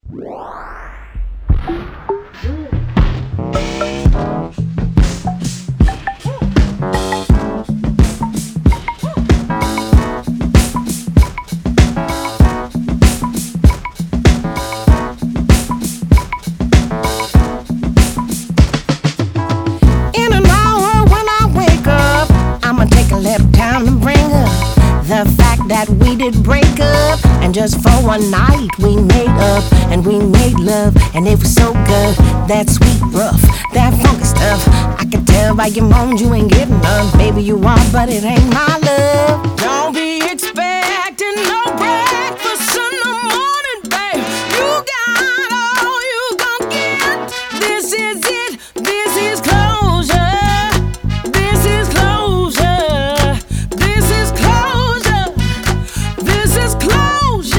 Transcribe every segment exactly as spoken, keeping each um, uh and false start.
Just for one night we made up and we made love, and it was so good. That sweet rough, that funky stuff. I can tell by your moans you ain't getting none. Baby you are, but it ain't my love. Don't be expecting no breakfast in the morning, babe. You got all you gon' get. This is it, this is closure. This is closure. This is closure. This is closure.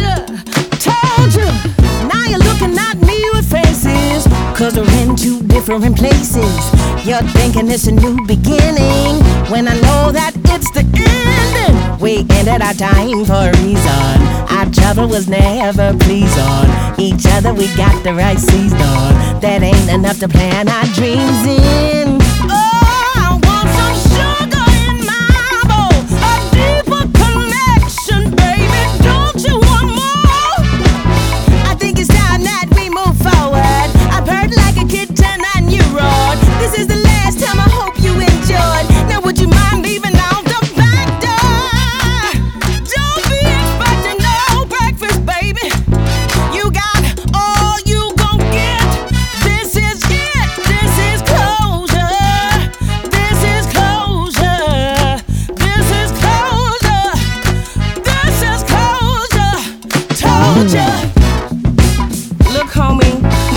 Cause we're in two different places. You're thinking it's a new beginning, when I know that it's the ending. We ended our time for a reason. Our trouble was never pleased on each other. We got the right season on. That ain't enough to plan our dreams in. Oh, I want some sugar in my bowl, a deeper connection, baby. Don't you want more? I think it's time that we move forward. Heard like a kid turn on you roared. This is the last time, I hope you enjoyed. Now would you mind leaving out the back door? Don't be expecting no breakfast, baby. You got all you gon' get. This is it. This is closure. This is closure. This is closure. This is closure. Told ya. Look, homie,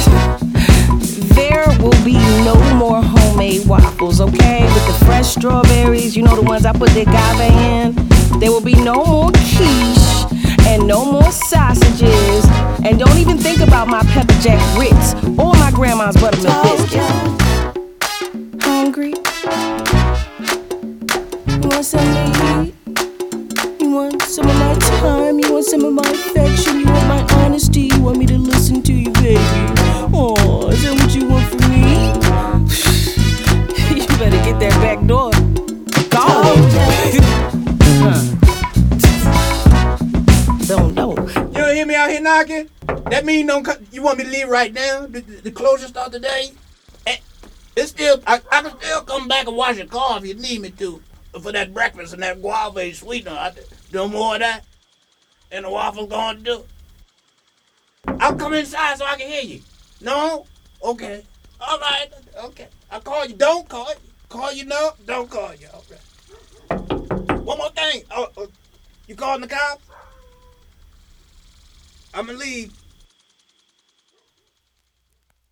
there will be no more homemade waffles, okay? With the fresh strawberries, you know the ones I put the agave in. There will be no more quiche and no more sausages. And don't even think about my pepper jack grits or my grandma's buttermilk biscuits. Hungry? You want something to eat? You want some of my time? You want some of my affection? You want my honesty? You want me to listen to you, baby? Oh, is that what you want from me? You better get that back door. Go! Don't know. You don't hear me out here knocking? That mean don't co- you want me to leave right now? The, the, the closure start today? Eh, It's still, I, I can still come back and wash your car if you need me to. For that breakfast and that guava sweetener. I do more of that. And the waffles going to do. I'll come inside so I can hear you. No? Okay. All right. Okay. I'll call you. Don't call you. Call you no? Don't call you. All right. One more thing. Oh, oh, you calling the cops? I'm going to leave.